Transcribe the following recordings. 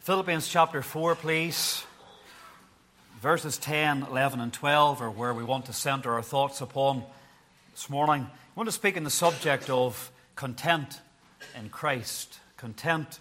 Philippians chapter 4, please. Verses 10, 11 and 12 are where we want to center our thoughts upon this morning. I want to speak on the subject of content in Christ. Content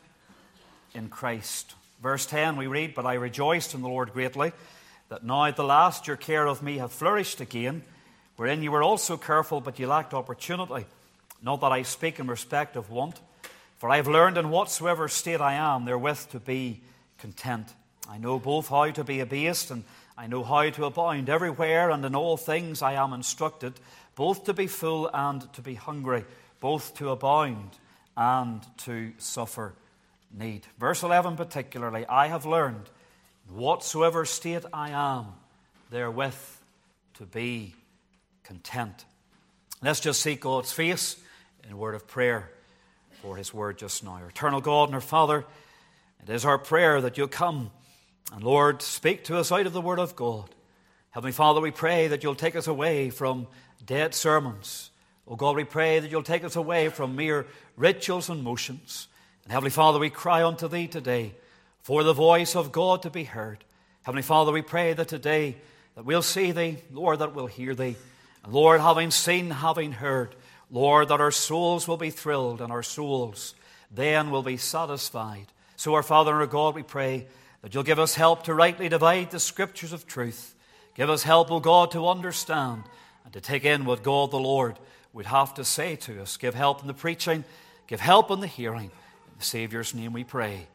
in Christ. Verse 10 we read, "But I rejoiced in the Lord greatly, that now at the last your care of me hath flourished again, wherein you were also careful, but ye lacked opportunity. Not that I speak in respect of want, for I have learned in whatsoever state I am, therewith to be content. I know both how to be abased, and I know how to abound. Everywhere and in all things I am instructed, both to be full and to be hungry, both to abound and to suffer need." Verse 11 particularly, "I have learned, in whatsoever state I am, therewith to be content." Let's just seek God's face in a word of prayer for His word just now. Eternal God and our Father, it is our prayer that you'll come and, Lord, speak to us out of the Word of God. Heavenly Father, we pray that you'll take us away from dead sermons. Oh God, we pray that you'll take us away from mere rituals and motions. And Heavenly Father, we cry unto Thee today for the voice of God to be heard. Heavenly Father, we pray that today that we'll see Thee, Lord, that we'll hear Thee. And Lord, having seen, having heard, Lord, that our souls will be thrilled and our souls then will be satisfied. So our Father and our God, we pray that you'll give us help to rightly divide the Scriptures of truth. Give us help, O God, to understand and to take in what God the Lord would have to say to us. Give help in the preaching, give help in the hearing. In the Saviour's name we pray.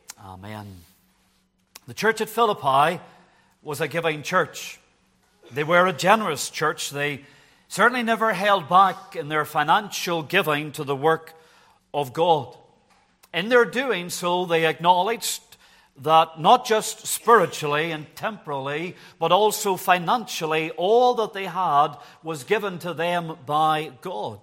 Amen. The church at Philippi was a giving church. They were a generous church. They certainly never held back in their financial giving to the work of God. In their doing so, they acknowledged that not just spiritually and temporally, but also financially, all that they had was given to them by God.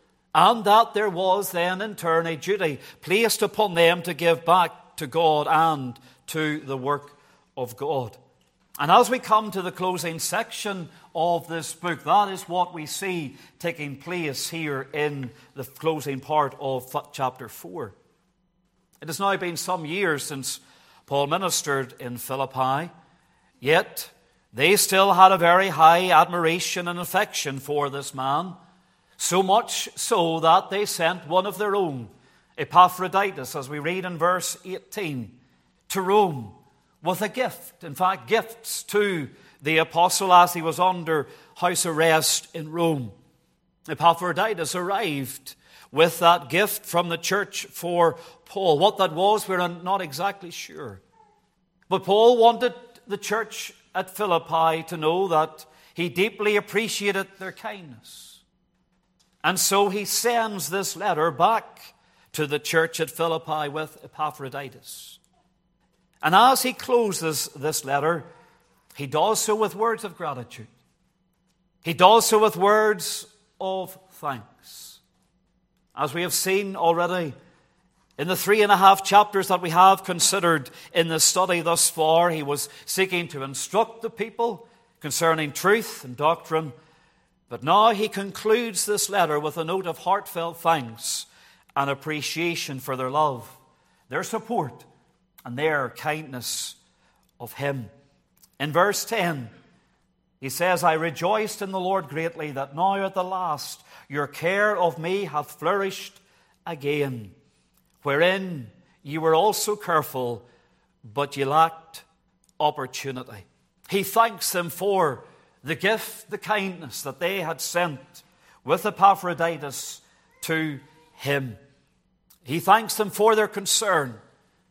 And that there was then in turn a duty placed upon them to give back to God and to the work of God. And as we come to the closing section of this book, that is what we see taking place here in the closing part of chapter 4. It has now been some years since Paul ministered in Philippi, yet they still had a very high admiration and affection for this man, so much so that they sent one of their own, Epaphroditus, as we read in verse 18, to Rome with a gift. In fact, gifts to the apostle as he was under house arrest in Rome. Epaphroditus arrived with that gift from the church for Paul. What that was, we're not exactly sure. But Paul wanted the church at Philippi to know that he deeply appreciated their kindness. And so he sends this letter back to the church at Philippi with Epaphroditus. And as he closes this letter, he does so with words of gratitude. He does so with words of thanks. As we have seen already in the 3.5 chapters that we have considered in the study thus far, he was seeking to instruct the people concerning truth and doctrine. But now he concludes this letter with a note of heartfelt thanks and appreciation for their love, their support, and their kindness of him. In verse 10, he says, "I rejoiced in the Lord greatly, that now at the last your care of me hath flourished again, wherein ye were also careful, but ye lacked opportunity." He thanks them for the gift, the kindness that they had sent with Epaphroditus to him. He thanks them for their concern,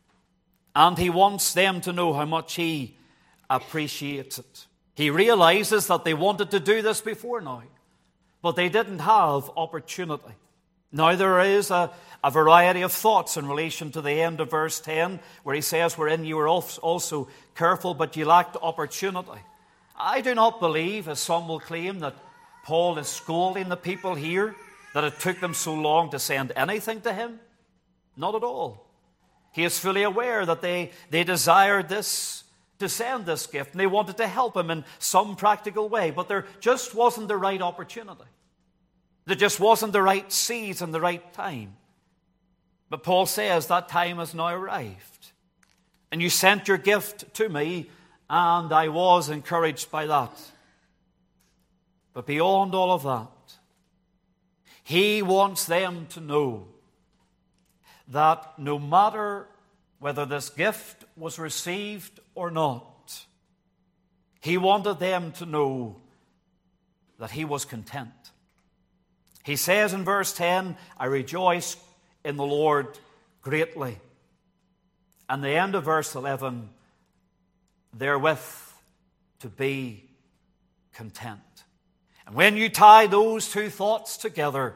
and he wants them to know how much he appreciates it. He realizes that they wanted to do this before now, but they didn't have opportunity. Now there is a variety of thoughts in relation to the end of verse 10, where he says, "Wherein you were also careful, but you lacked opportunity." I do not believe, as some will claim, that Paul is scolding the people here, that it took them so long to send anything to him. Not at all. He is fully aware that they desired this, to send this gift, and they wanted to help him in some practical way, but there just wasn't the right opportunity. There just wasn't the right season, the right time. But Paul says that time has now arrived. And you sent your gift to me, and I was encouraged by that. But beyond all of that, he wants them to know that no matter whether this gift was received or not, he wanted them to know that he was content. He says in verse 10, I rejoice in the Lord greatly. And the end of verse 11, therewith to be content. And when you tie those two thoughts together,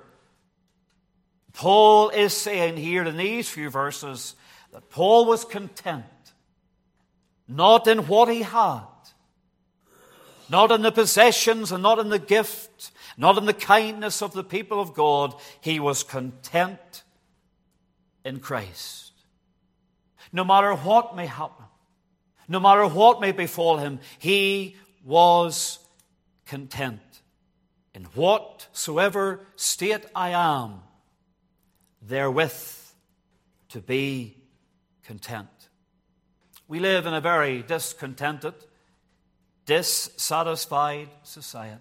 Paul is saying here in these few verses that Paul was content, not in what he had, not in the possessions and not in the gift, not in the kindness of the people of God. He was content in Christ. No matter what may happen, no matter what may befall him, he was content. In whatsoever state I am, therewith to be content. We live in a very discontented, dissatisfied society.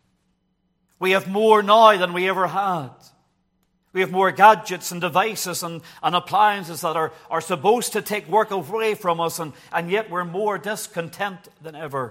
We have more now than we ever had. We have more gadgets and devices and appliances that are supposed to take work away from us, and yet we're more discontent than ever.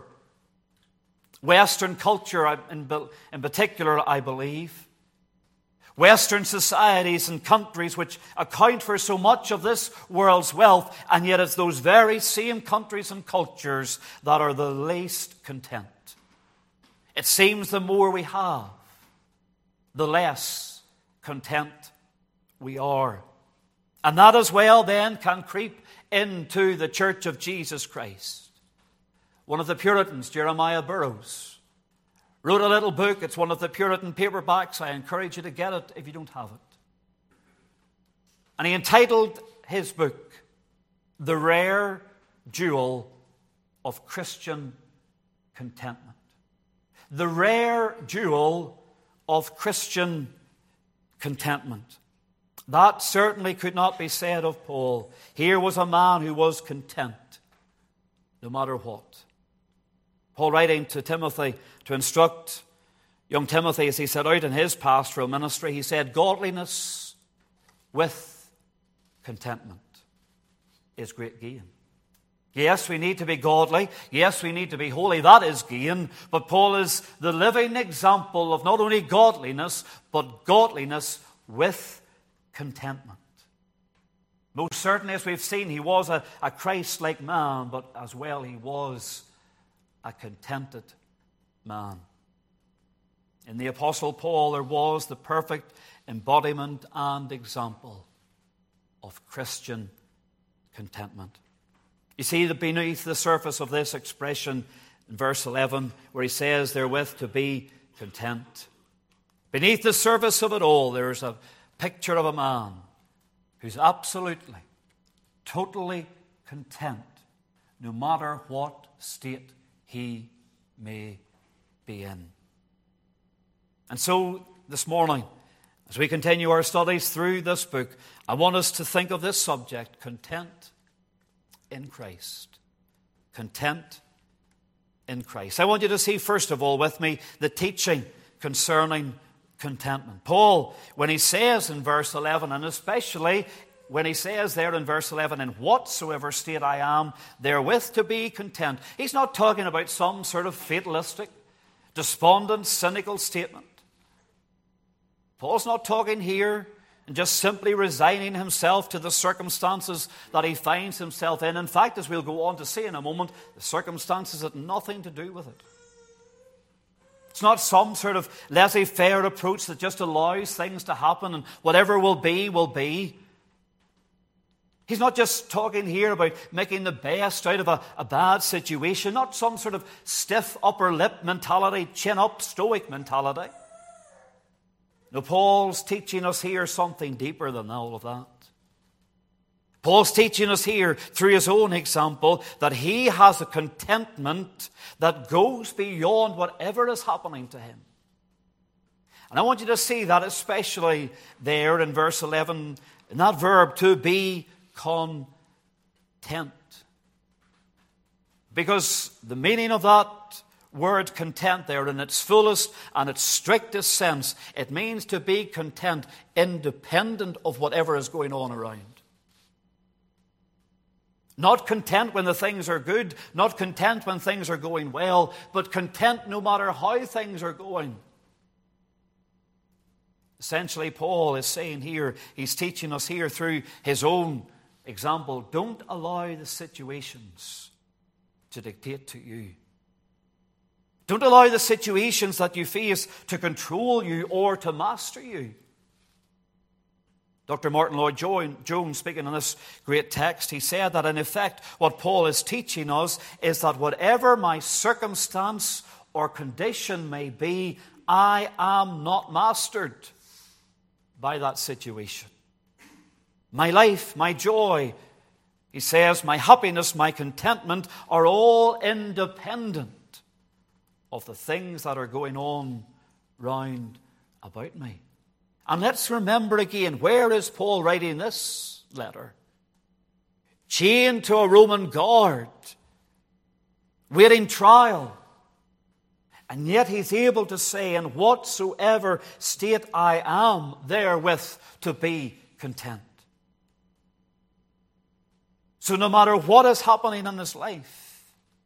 Western culture in particular, I believe. Western societies and countries which account for so much of this world's wealth, and yet it's those very same countries and cultures that are the least content. It seems the more we have, the less content we are. And that as well then can creep into the Church of Jesus Christ. One of the Puritans, Jeremiah Burroughs, wrote a little book. It's one of the Puritan paperbacks. I encourage you to get it if you don't have it. And he entitled his book, The Rare Jewel of Christian Contentment. The Rare Jewel of Christian Contentment. That certainly could not be said of Paul. Here was a man who was content, no matter what. Paul, writing to Timothy to instruct young Timothy as he set out in his pastoral ministry, he said, godliness with contentment is great gain. Yes, we need to be godly. Yes, we need to be holy. That is gain. But Paul is the living example of not only godliness, but godliness with contentment. Most certainly, as we've seen, he was a Christ-like man, but as well he was a contented man. In the Apostle Paul, there was the perfect embodiment and example of Christian contentment. You see that beneath the surface of this expression in verse 11, where he says, therewith to be content. Beneath the surface of it all, there's a picture of a man who's absolutely, totally content, no matter what state he may be in. And so this morning, as we continue our studies through this book, I want us to think of this subject, content in Christ. Content in Christ. I want you to see, first of all, with me, the teaching concerning contentment. Paul, when he says in verse 11, and especially when he says there in verse 11, in whatsoever state I am, therewith to be content. He's not talking about some sort of fatalistic, despondent, cynical statement. Paul's not talking here and just simply resigning himself to the circumstances that he finds himself in. In fact, as we'll go on to see in a moment, the circumstances had nothing to do with it. It's not some sort of laissez-faire approach that just allows things to happen and whatever will be, will be. He's not just talking here about making the best out of a bad situation, not some sort of stiff upper lip mentality, chin up, stoic mentality. No, Paul's teaching us here something deeper than all of that. Paul's teaching us here through his own example that he has a contentment that goes beyond whatever is happening to him. And I want you to see that especially there in verse 11, in that verb to be content. Because the meaning of that word content there, in its fullest and its strictest sense, it means to be content independent of whatever is going on around. Not content when the things are good, not content when things are going well, but content no matter how things are going. Essentially, Paul is saying here, he's teaching us here through his own example, don't allow the situations to dictate to you. Don't allow the situations that you face to control you or to master you. Dr. Martin Lloyd-Jones, speaking on this great text, he said that in effect what Paul is teaching us is that whatever my circumstance or condition may be, I am not mastered by that situation. My life, my joy, he says, my happiness, my contentment are all independent of the things that are going on round about me. And let's remember again, where is Paul writing this letter? Chained to a Roman guard, waiting trial. And yet he's able to say, in whatsoever state I am, therewith to be content. So no matter what is happening in his life,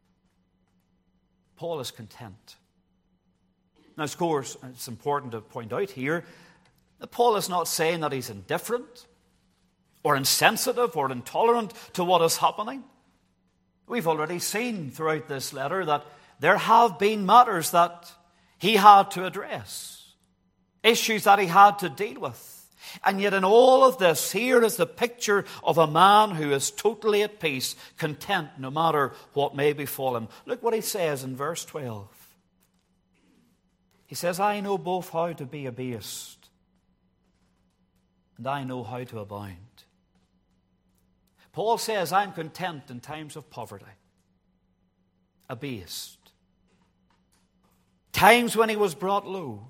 Paul is content. Now, of course, it's important to point out here that Paul is not saying that he's indifferent or insensitive or intolerant to what is happening. We've already seen throughout this letter that there have been matters that he had to address, issues that he had to deal with. And yet in all of this, here is the picture of a man who is totally at peace, content no matter what may befall him. Look what he says in verse 12. He says, I know both how to be abased, and I know how to abound. Paul says, I'm content in times of poverty, abased. Times when he was brought low,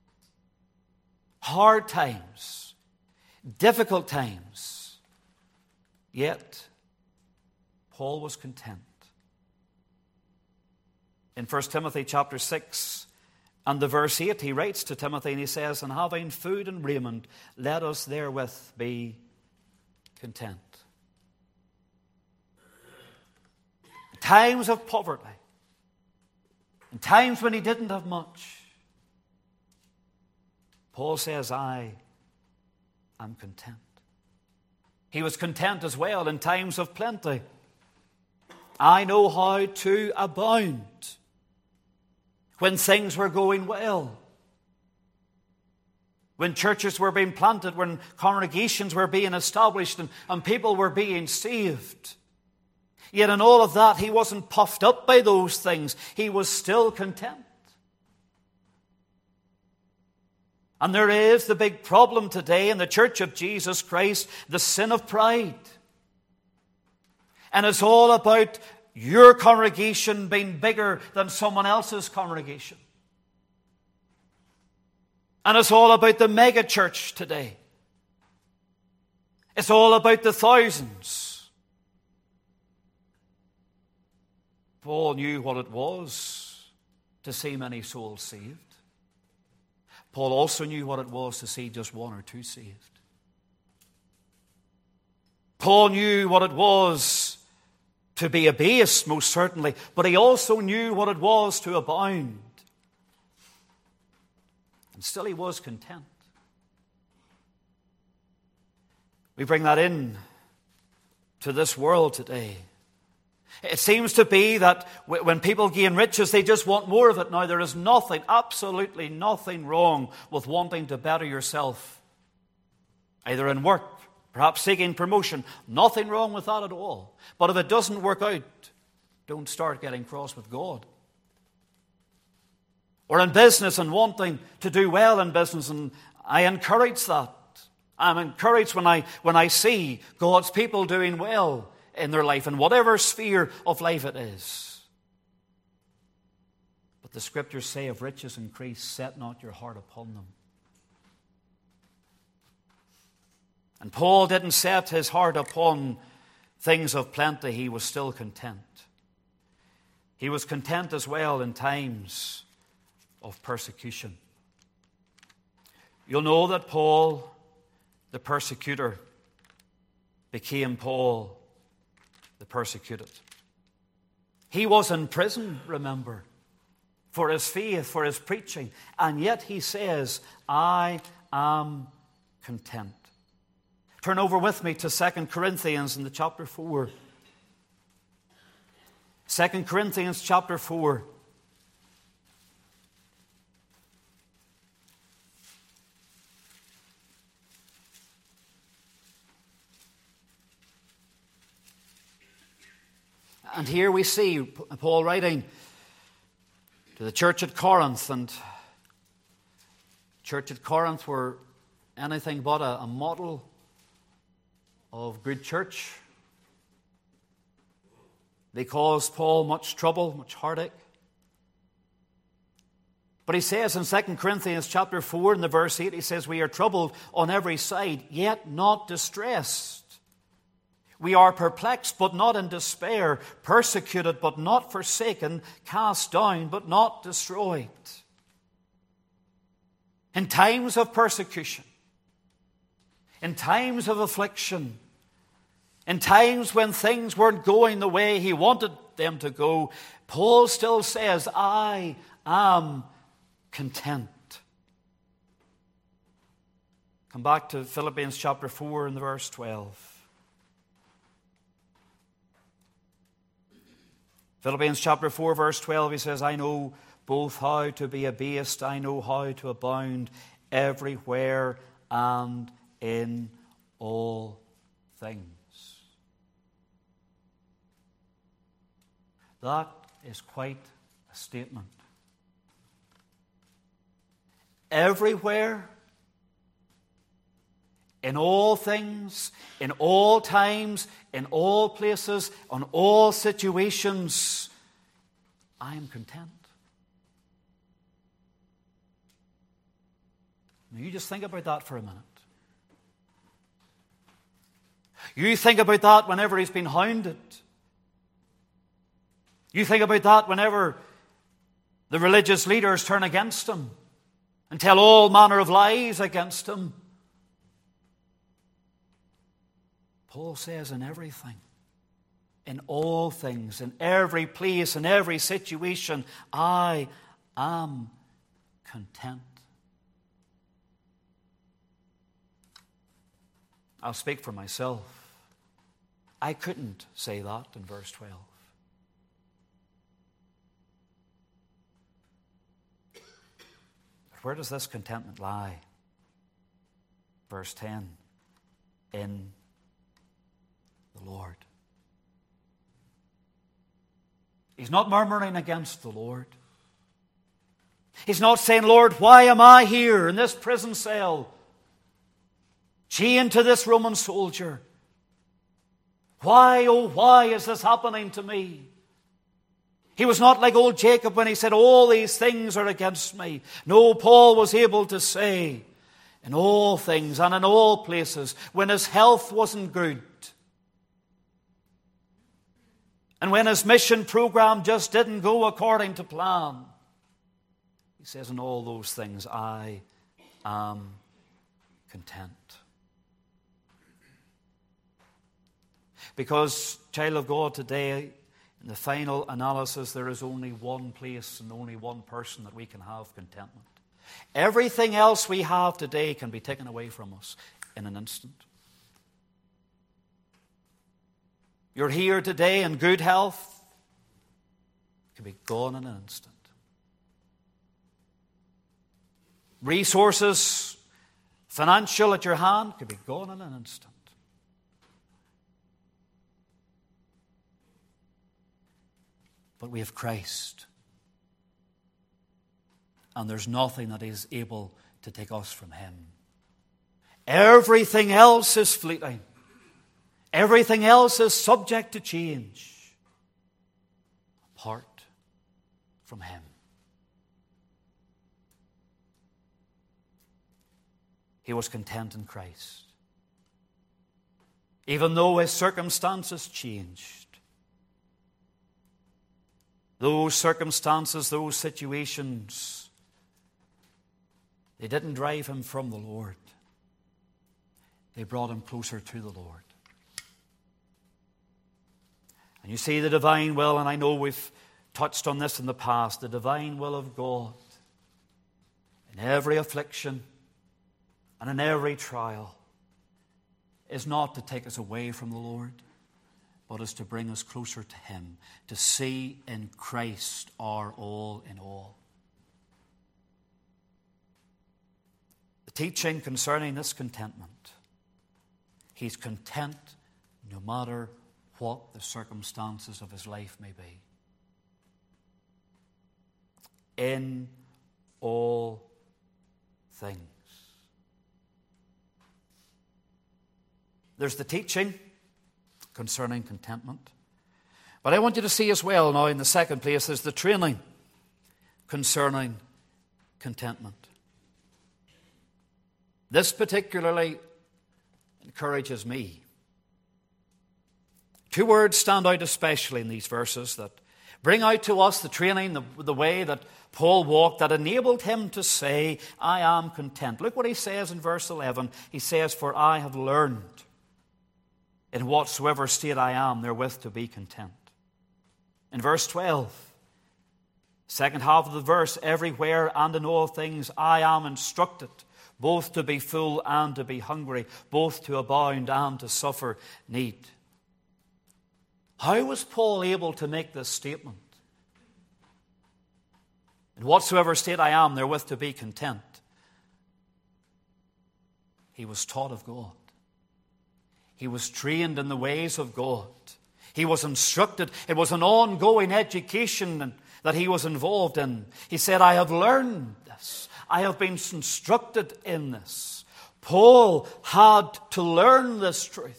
hard times, difficult times. Yet, Paul was content. In 1 Timothy chapter 6 and the verse 8, he writes to Timothy and he says, and having food and raiment, let us therewith be content. In times of poverty, in times when he didn't have much, Paul says, I am content. He was content as well in times of plenty. I know how to abound when things were going well. When churches were being planted, when congregations were being established and people were being saved. Yet in all of that, he wasn't puffed up by those things. He was still content. And there is the big problem today in the Church of Jesus Christ, the sin of pride. And it's all about your congregation being bigger than someone else's congregation. And it's all about the mega church today. It's all about the thousands. Paul knew what it was to see many souls saved. Paul also knew what it was to see just one or two saved. Paul knew what it was to be abased, most certainly, but he also knew what it was to abound. And still he was content. We bring that in to this world today. It seems to be that when people gain riches, they just want more of it. Now, there is nothing, absolutely nothing wrong with wanting to better yourself, either in work, perhaps seeking promotion. Nothing wrong with that at all. But if it doesn't work out, don't start getting cross with God. Or in business and wanting to do well in business, and I encourage that. I'm encouraged when I see God's people doing well in their life, in whatever sphere of life it is. But the scriptures say, if riches increase, set not your heart upon them. And Paul didn't set his heart upon things of plenty. He was still content. He was content as well in times of persecution. You'll know that Paul, the persecutor, became Paul, the persecuted. He was in prison, remember, for his faith, for his preaching, and yet he says, I am content. Turn over with me to 2 Corinthians in the chapter 4. 2 Corinthians chapter 4. And here we see Paul writing to the church at Corinth, and the church at Corinth were anything but a model of good church. They caused Paul much trouble, much heartache. But he says in 2 Corinthians chapter 4 in the verse 8, he says, we are troubled on every side, yet not distressed. We are perplexed, but not in despair, persecuted, but not forsaken, cast down, but not destroyed. In times of persecution, in times of affliction, in times when things weren't going the way he wanted them to go, Paul still says, I am content. Come back to Philippians chapter 4 and the verse 12. Philippians chapter 4 verse 12, he says, I know both how to be abased, I know how to abound everywhere and in all things. That is quite a statement. Everywhere, in all things, in all times, in all places, on all situations, I am content. Now you just think about that for a minute. You think about that whenever he's been hounded. You think about that whenever the religious leaders turn against him and tell all manner of lies against him. Paul says in everything, in all things, in every place, in every situation, I am content. I'll speak for myself. I couldn't say that in verse 12. But where does this contentment lie? Verse 10, in the Lord. He's not murmuring against the Lord. He's not saying, Lord, why am I here in this prison cell, chained to this Roman soldier? Why, oh, why is this happening to me? He was not like old Jacob when he said, all these things are against me. No, Paul was able to say, in all things and in all places, when his health wasn't good, and when his mission program just didn't go according to plan, he says, in all those things, I am content. Because, child of God, today, in the final analysis, there is only one place and only one person that we can have contentment. Everything else we have today can be taken away from us in an instant. You're here today in good health, it can be gone in an instant. Resources, financial at your hand, could be gone in an instant. But we have Christ. And there's nothing that is able to take us from Him. Everything else is fleeting. Everything else is subject to change. Apart from Him. He was content in Christ. Even though his circumstances changed. those circumstances, those situations, they didn't drive him from the Lord. They brought him closer to the Lord. And you see the divine will, and I know we've touched on this in the past, the divine will of God in every affliction and in every trial is not to take us away from the Lord, but is to bring us closer to Him, to see in Christ our all in all. The teaching concerning this contentment, he's content no matter what the circumstances of his life may be. In all things. There's the teaching concerning contentment. But I want you to see as well now in the second place, there's the training concerning contentment. This particularly encourages me. Two words stand out especially in these verses that bring out to us the training, the way that Paul walked that enabled him to say, I am content. Look what he says in verse 11. He says, for I have learned in whatsoever state I am therewith to be content. In verse 12, second half of the verse, everywhere and in all things I am instructed, both to be full and to be hungry, both to abound and to suffer need. How was Paul able to make this statement? In whatsoever state I am, therewith to be content. He was taught of God. He was trained in the ways of God. He was instructed. It was an ongoing education that he was involved in. He said, I have learned this. I have been instructed in this. Paul had to learn this truth.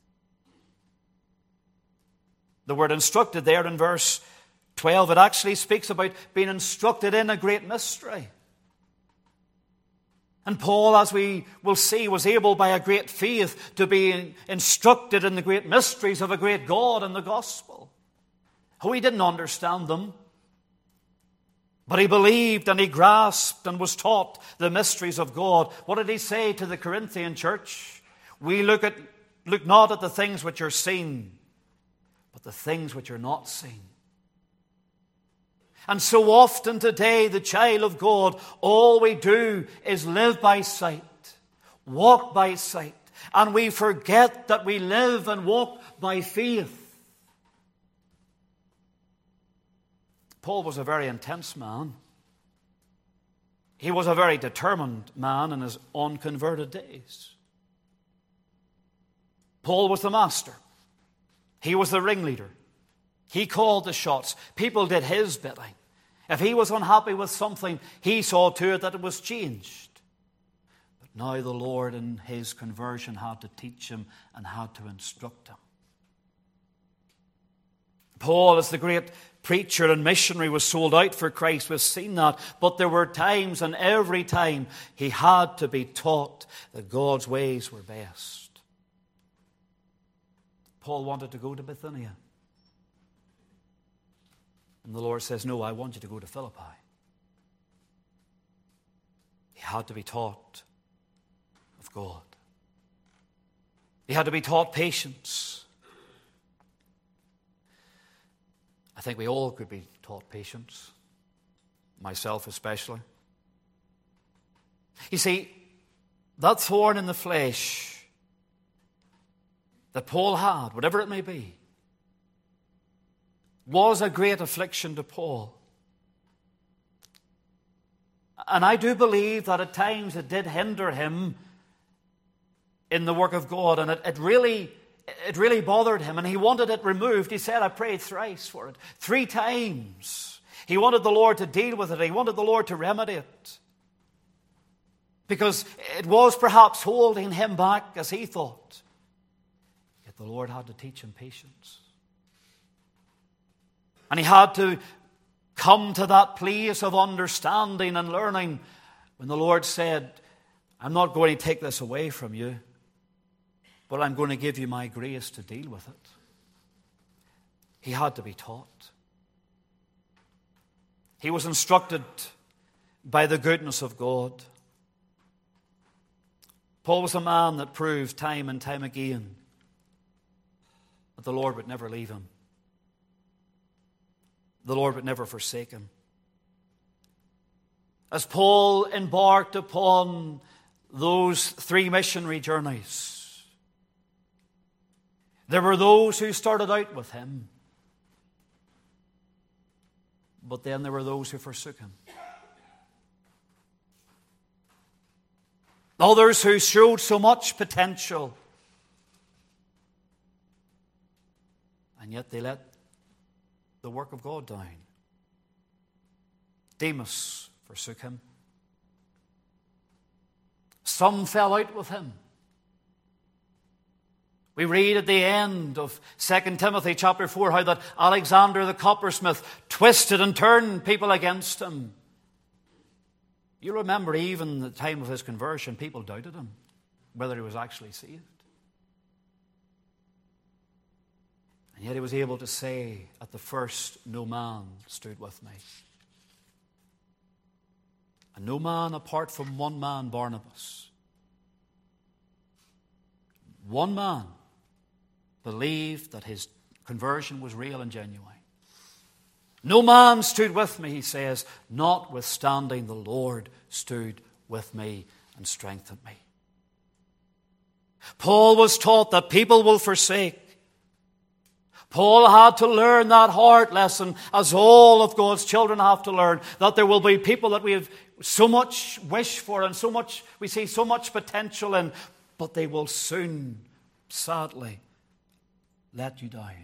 The word instructed there in verse 12, it actually speaks about being instructed in a great mystery. And Paul, as we will see, was able by a great faith to be instructed in the great mysteries of a great God and the gospel. Oh, he didn't understand them, but he believed and he grasped and was taught the mysteries of God. What did he say to the Corinthian church? We look not at the things which are seen, but the things which are not seen. And so often today, the child of God, all we do is live by sight, walk by sight, and we forget that we live and walk by faith. Paul was a very intense man. He was a very determined man in his unconverted days. Paul was the master. He was the ringleader. He called the shots. People did his bidding. If he was unhappy with something, he saw to it that it was changed. But now the Lord in his conversion had to teach him and had to instruct him. Paul, as the great preacher and missionary, was sold out for Christ. We've seen that. But there were times, and every time, he had to be taught that God's ways were best. Paul wanted to go to Bithynia. And the Lord says, no, I want you to go to Philippi. He had to be taught of God. He had to be taught patience. I think we all could be taught patience. Myself especially. You see, that thorn in the flesh that Paul had, whatever it may be, was a great affliction to Paul. And I do believe that at times it did hinder him in the work of God, and it really bothered him, and he wanted it removed. He said, I prayed thrice for it. 3 times. He wanted the Lord to deal with it. He wanted the Lord to remedy it. Because it was perhaps holding him back as he thought. Yet the Lord had to teach him patience. And he had to come to that place of understanding and learning when the Lord said, I'm not going to take this away from you, but I'm going to give you my grace to deal with it. He had to be taught. He was instructed by the goodness of God. Paul was a man that proved time and time again that the Lord would never leave him. The Lord would never forsake him. As Paul embarked upon those 3 missionary journeys, there were those who started out with him, but then there were those who forsook him. Others who showed so much potential, and yet they let the work of God down. Demas forsook him. Some fell out with him. We read at the end of 2 Timothy chapter 4 how that Alexander the coppersmith twisted and turned people against him. You remember even the time of his conversion, people doubted him, whether he was actually saved. And yet he was able to say, at the first, no man stood with me. And no man apart from one man, Barnabas. One man believed that his conversion was real and genuine. No man stood with me, he says, notwithstanding the Lord stood with me and strengthened me. Paul was taught that people will forsake. Paul had to learn that hard lesson, as all of God's children have to learn, that there will be people that we have so much wish for and we see so much potential in, but they will soon, sadly, let you down.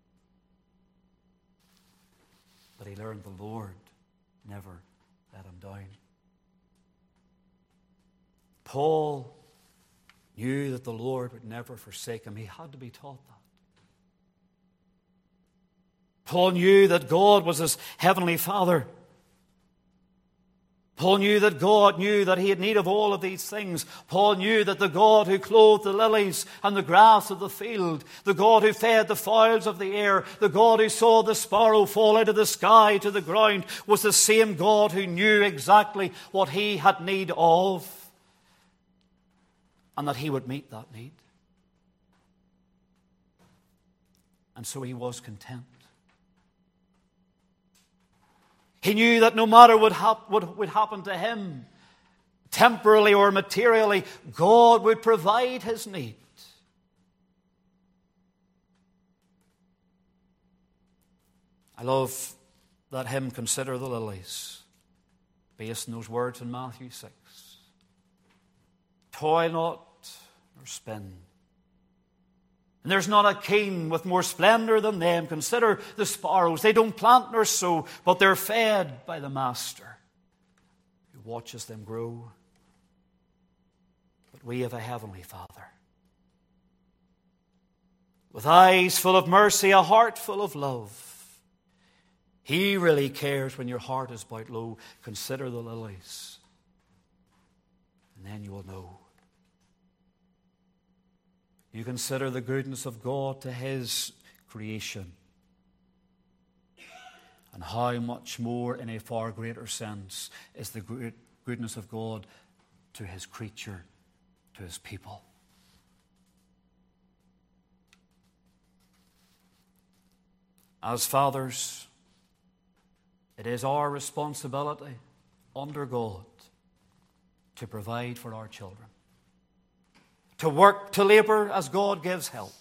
But he learned the Lord never let him down. Paul knew that the Lord would never forsake him. He had to be taught that. Paul knew that God was his heavenly Father. Paul knew that God knew that he had need of all of these things. Paul knew that the God who clothed the lilies and the grass of the field, the God who fed the fowls of the air, the God who saw the sparrow fall out of the sky to the ground, was the same God who knew exactly what he had need of, and that he would meet that need. And so he was content. He knew that no matter what would happen to him, temporally or materially, God would provide his need. I love that hymn, Consider the Lilies, based on those words in Matthew 6. Toil not nor spin. And there's not a king with more splendor than them. Consider the sparrows. They don't plant nor sow, but they're fed by the Master who watches them grow. But we have a heavenly Father, with eyes full of mercy, a heart full of love. He really cares when your heart is bowed low. Consider the lilies, and then you will know. You consider the goodness of God to his creation, and how much more, in a far greater sense, is the goodness of God to his creature, to his people. As fathers, it is our responsibility under God to provide for our children, to work, to labor as God gives help.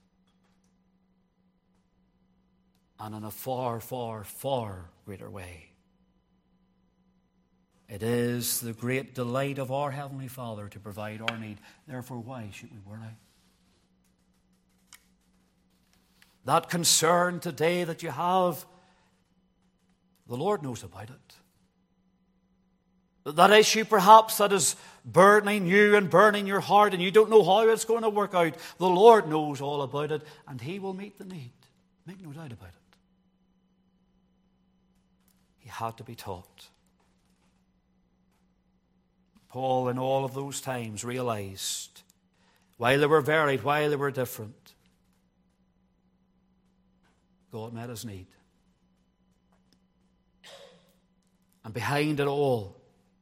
And in a far, far, far greater way, it is the great delight of our Heavenly Father to provide our need. Therefore, why should we worry? That concern today that you have, the Lord knows about it. That issue perhaps that is burdening you and burning your heart, and you don't know how it's going to work out, the Lord knows all about it, and he will meet the need. Make no doubt about it. He had to be taught. Paul, in all of those times, realized, while they were varied, while they were different, God met his need. behind it all.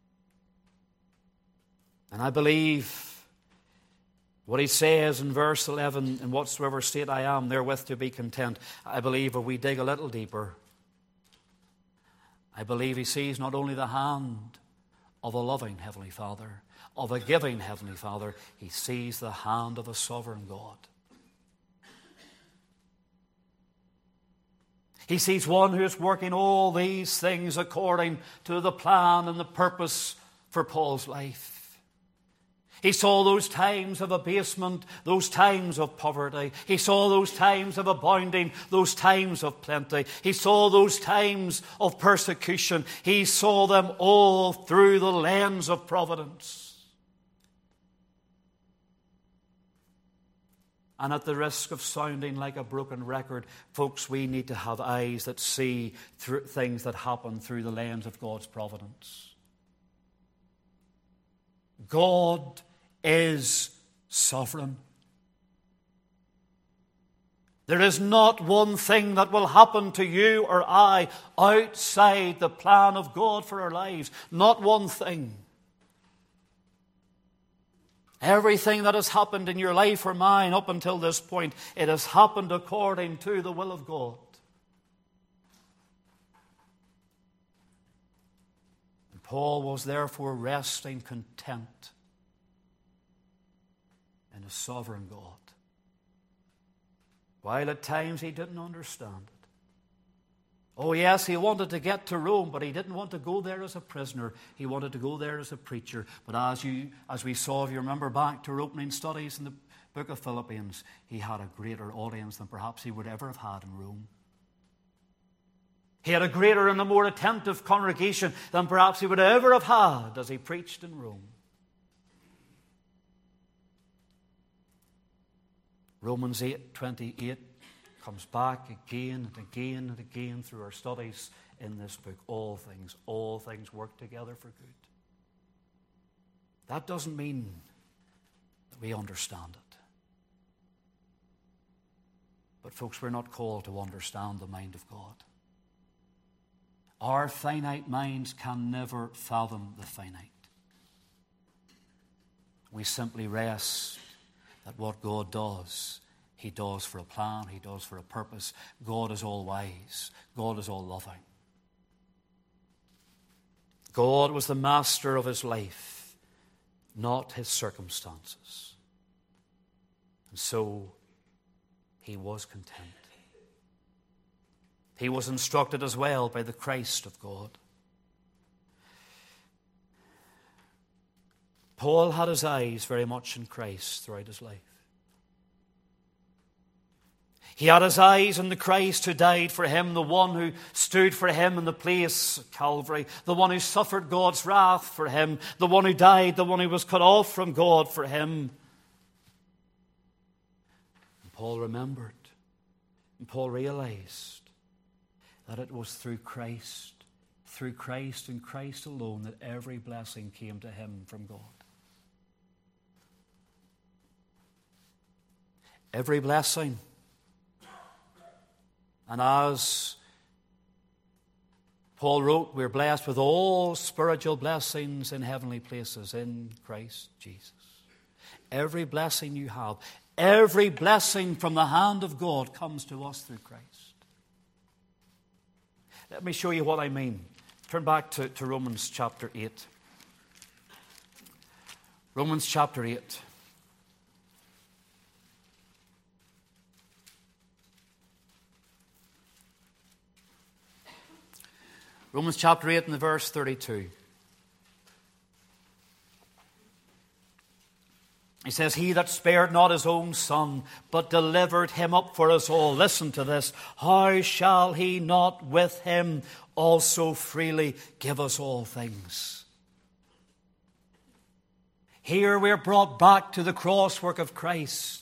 And I believe what he says in verse 11, in whatsoever state I am, therewith to be content. I believe if we dig a little deeper, I believe he sees not only the hand of a loving Heavenly Father, of a giving Heavenly Father, he sees the hand of a sovereign God. He sees one who is working all these things according to the plan and the purpose for Paul's life. He saw those times of abasement, those times of poverty. He saw those times of abounding, those times of plenty. He saw those times of persecution. He saw them all through the lens of providence. And at the risk of sounding like a broken record, folks, we need to have eyes that see through things that happen through the lens of God's providence. God is sovereign. There is not one thing that will happen to you or I outside the plan of God for our lives. Not one thing. Everything that has happened in your life or mine up until this point, it has happened according to the will of God. And Paul was therefore resting content in a sovereign God. While at times he didn't understand it. Oh yes, he wanted to get to Rome, but he didn't want to go there as a prisoner. He wanted to go there as a preacher. But as we saw, if you remember back to our opening studies in the book of Philippians, he had a greater audience than perhaps he would ever have had in Rome. He had a greater and a more attentive congregation than perhaps he would ever have had as he preached in Rome. Romans 8:28 comes back again and again and again through our studies in this book. All things work together for good. That doesn't mean that we understand it. But folks, we're not called to understand the mind of God. Our finite minds can never fathom the finite. We simply rest that what God does, he does for a plan, he does for a purpose. God is all wise. God is all loving. God was the master of his life, not his circumstances. And so he was content. He was instructed as well by the Christ of God. Paul had his eyes very much in Christ throughout his life. He had his eyes on the Christ who died for him, the one who stood for him in the place of Calvary, the one who suffered God's wrath for him, the one who died, the one who was cut off from God for him. And Paul remembered, and Paul realized that it was through Christ and Christ alone, that every blessing came to him from God. Every blessing. And as Paul wrote, we're blessed with all spiritual blessings in heavenly places in Christ Jesus. Every blessing you have, every blessing from the hand of God comes to us through Christ. Let me show you what I mean. Turn back to Romans chapter 8. Romans chapter 8. Romans chapter 8 and the verse 32. He says, he that spared not his own son, but delivered him up for us all. Listen to this. How shall he not with him also freely give us all things? Here we're brought back to the cross work of Christ.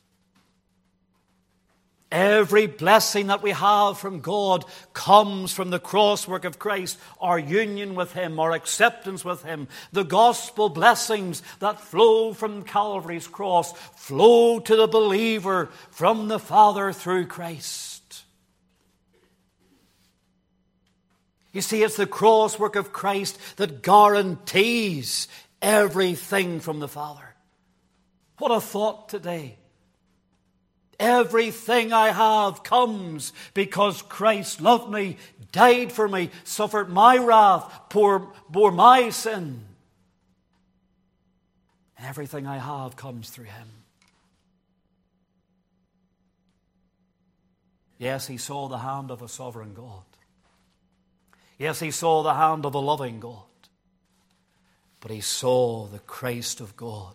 Every blessing that we have from God comes from the cross work of Christ, our union with him, our acceptance with him. The gospel blessings that flow from Calvary's cross flow to the believer from the Father through Christ. You see, it's the cross work of Christ that guarantees everything from the Father. What a thought today. Everything I have comes because Christ loved me, died for me, suffered my wrath, bore my sin. And everything I have comes through him. Yes, he saw the hand of a sovereign God. Yes, he saw the hand of a loving God. But he saw the Christ of God.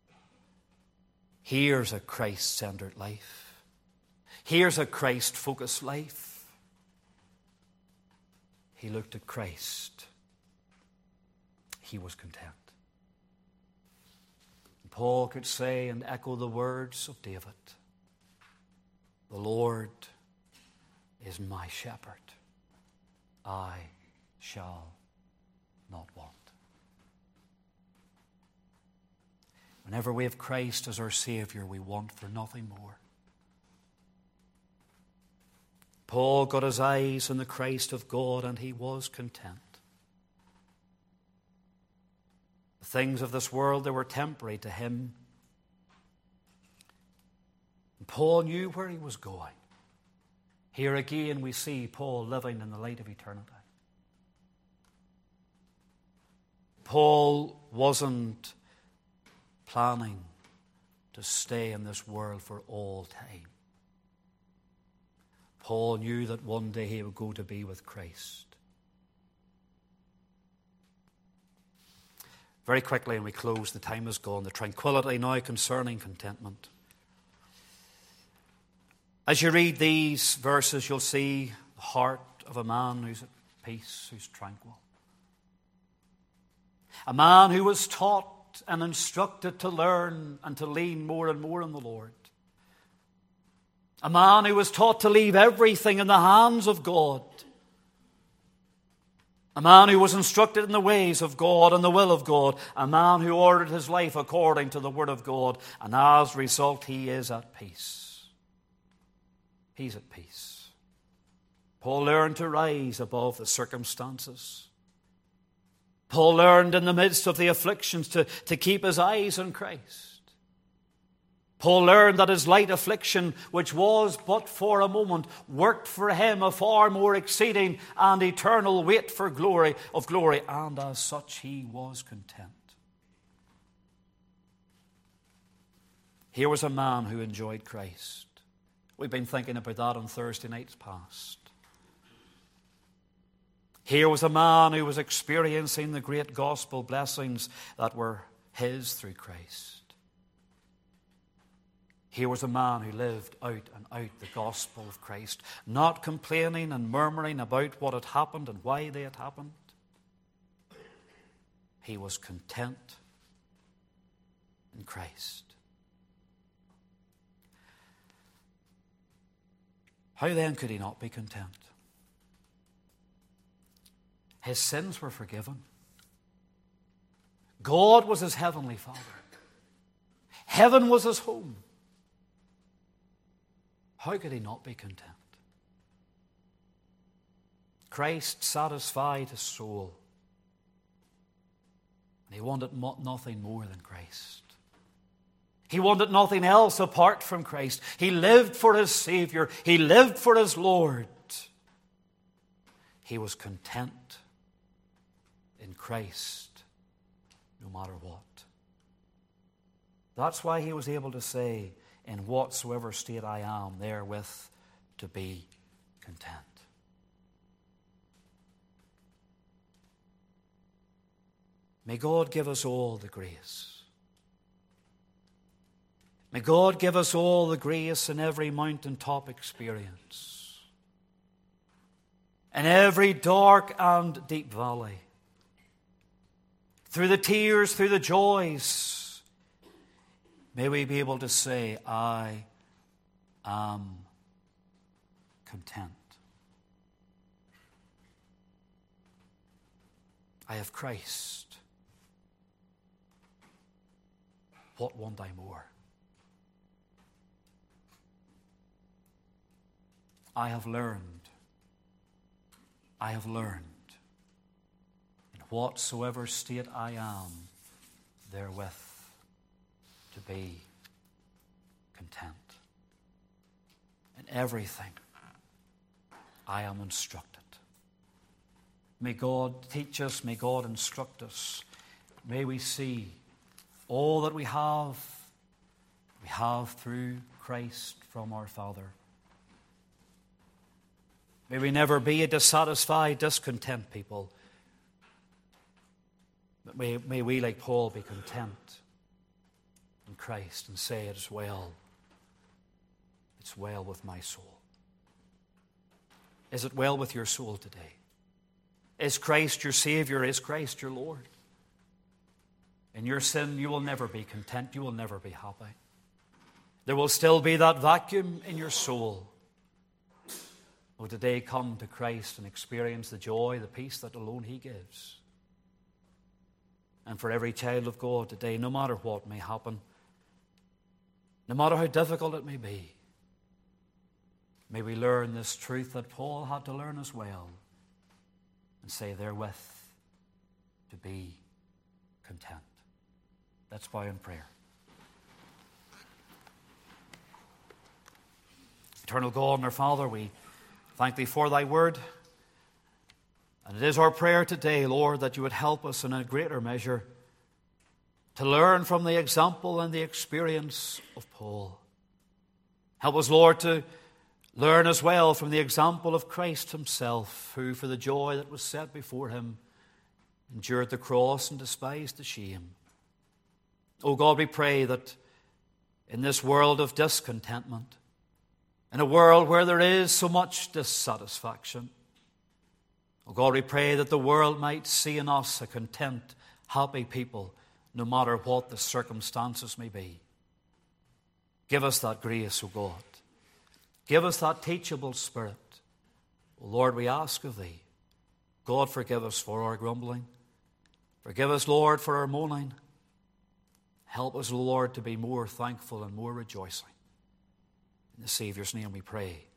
Here's a Christ-centered life. Here's a Christ-focused life. He looked at Christ. He was content. Paul could say and echo the words of David, "The Lord is my shepherd. I shall not want." Whenever we have Christ as our Savior, we want for nothing more. Paul got his eyes on the Christ of God, and he was content. The things of this world, they were temporary to him. And Paul knew where he was going. Here again we see Paul living in the light of eternity. Paul wasn't planning to stay in this world for all time. Paul knew that one day he would go to be with Christ. Very quickly, and we close, the time is gone. The tranquility now concerning contentment. As you read these verses, you'll see the heart of a man who's at peace, who's tranquil. A man who was taught and instructed to learn and to lean more and more on the Lord. A man who was taught to leave everything in the hands of God. A man who was instructed in the ways of God and the will of God. A man who ordered his life according to the Word of God. And as a result, he is at peace. He's at peace. Paul learned to rise above the circumstances. Paul learned in the midst of the afflictions to keep his eyes on Christ. Paul learned that his light affliction, which was but for a moment, worked for him a far more exceeding and eternal weight for glory, and as such he was content. Here was a man who enjoyed Christ. We've been thinking about that on Thursday nights past. Here was a man who was experiencing the great gospel blessings that were his through Christ. Here was a man who lived out and out the gospel of Christ, not complaining and murmuring about what had happened and why they had happened. He was content in Christ. How then could he not be content? His sins were forgiven. God was his heavenly Father. Heaven was his home. How could he not be content? Christ satisfied his soul. And he wanted nothing more than Christ. He wanted nothing else apart from Christ. He lived for his Savior. He lived for his Lord. He was content in Christ no matter what. That's why he was able to say, "In whatsoever state I am, therewith to be content." May God give us all the grace. May God give us all the grace in every mountaintop experience, in every dark and deep valley, through the tears, through the joys. May we be able to say, "I am content. I have Christ. What want I more? I have learned whatsoever state I am, therewith to be content. In everything I am instructed. May God teach us, may God instruct us. May we see all that we have through Christ from our Father. May we never be a dissatisfied, discontent people. But may we, like Paul, be content in Christ and say, it is well. It's well with my soul. Is it well with your soul today? Is Christ your Savior? Is Christ your Lord? In your sin, you will never be content. You will never be happy. There will still be that vacuum in your soul. Oh, today come to Christ and experience the joy, the peace that alone He gives. And for every child of God today, no matter what may happen, no matter how difficult it may be, may we learn this truth that Paul had to learn as well and say therewith to be content. Let's bow in prayer. Eternal God and our Father, we thank Thee for Thy word. And it is our prayer today, Lord, that You would help us in a greater measure to learn from the example and the experience of Paul. Help us, Lord, to learn as well from the example of Christ Himself, who for the joy that was set before Him endured the cross and despised the shame. Oh God, we pray that in this world of discontentment, in a world where there is so much dissatisfaction, oh God, we pray that the world might see in us a content, happy people, no matter what the circumstances may be. Give us that grace, O God. Give us that teachable spirit. O Lord, we ask of Thee. God, forgive us for our grumbling. Forgive us, Lord, for our moaning. Help us, Lord, to be more thankful and more rejoicing. In the Saviour's name we pray.